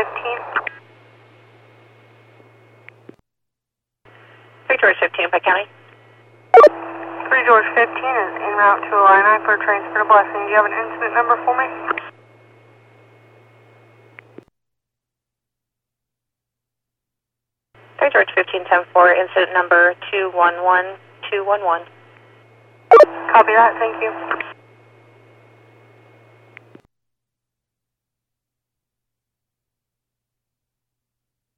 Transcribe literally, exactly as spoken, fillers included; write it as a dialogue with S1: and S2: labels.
S1: fifteen.
S2: three George fifteen, Pike County.
S1: three George fifteen is en route to Illini for transfer to Blessing. Do you have an incident number for me?
S2: three George fifteen, ten four, incident number two one one two one one.
S1: Copy that, thank you.